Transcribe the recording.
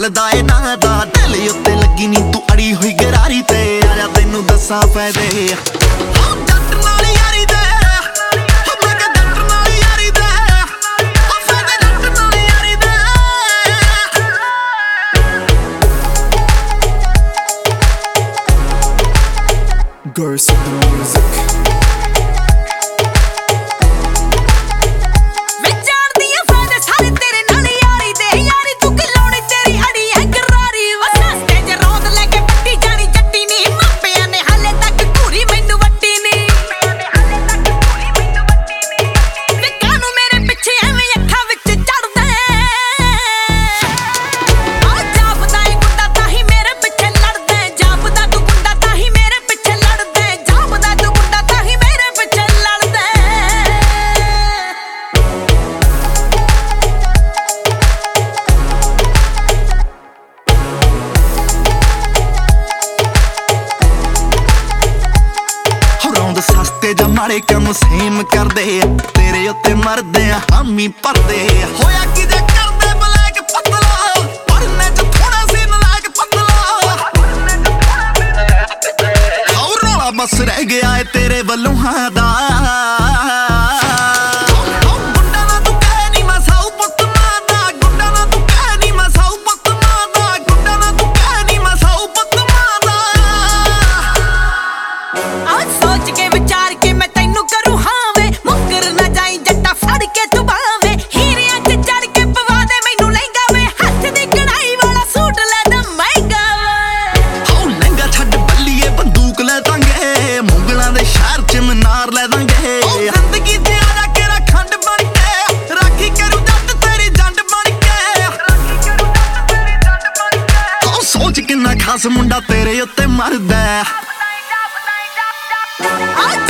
ਚੱਲਦਾ ਏ ਨਾ ਦਾ ਦਿਲ ਉੱਤੇ ਲੱਗੀ ਨੀ ਤੂੰ ਅੜੀ ਹੋਈ ਗਰਾਰੀ ਤੇ ਆ ਜਾ ਤੈਨੂੰ ਦੱਸਾਂ ਫਾਇਦੇ ਜੱਟ ਨਾਲ ਯਾਰੀ ਦੇ ਮੈਂ ਕਿ ਜੱਟ ਨਾਲ ਯਾਰੀ ਦੇ ਫਾਇਦੇ ਜੱਟ ਨਾਲ ਯਾਰੀ ਦੇ Girls of the music ਸਸਤੇ ਜਾਂ ਮਾੜੇ ਕੰਮ ਸੇਮ ਕਰਦੇ ਤੇਰੇ ਉੱਤੇ ਮਰਦੇ ਆ ਹਾਮੀ ਭਰਦੇ ਹੋਇਆ ਕਿਤੇ ਕਰਦੇ ਬਲੈਕ ਪਤਲਾ ਪੜਨੇ ਚ ਥੋੜਾ ਸੀ ਨਲਾਇਕ ਪਤਲਾ ਹੋਰ ਰੌਲਾ ਬਸ ਰਹਿ ਗਿਆ ਏ ਤੇਰੇ ਵੱਲੋਂ ਹਾਂ ਦਾ ਖਾਸ ਮੁੰਡਾ ਤੇਰੇ ਉੱਤੇ ਮਰਦਾ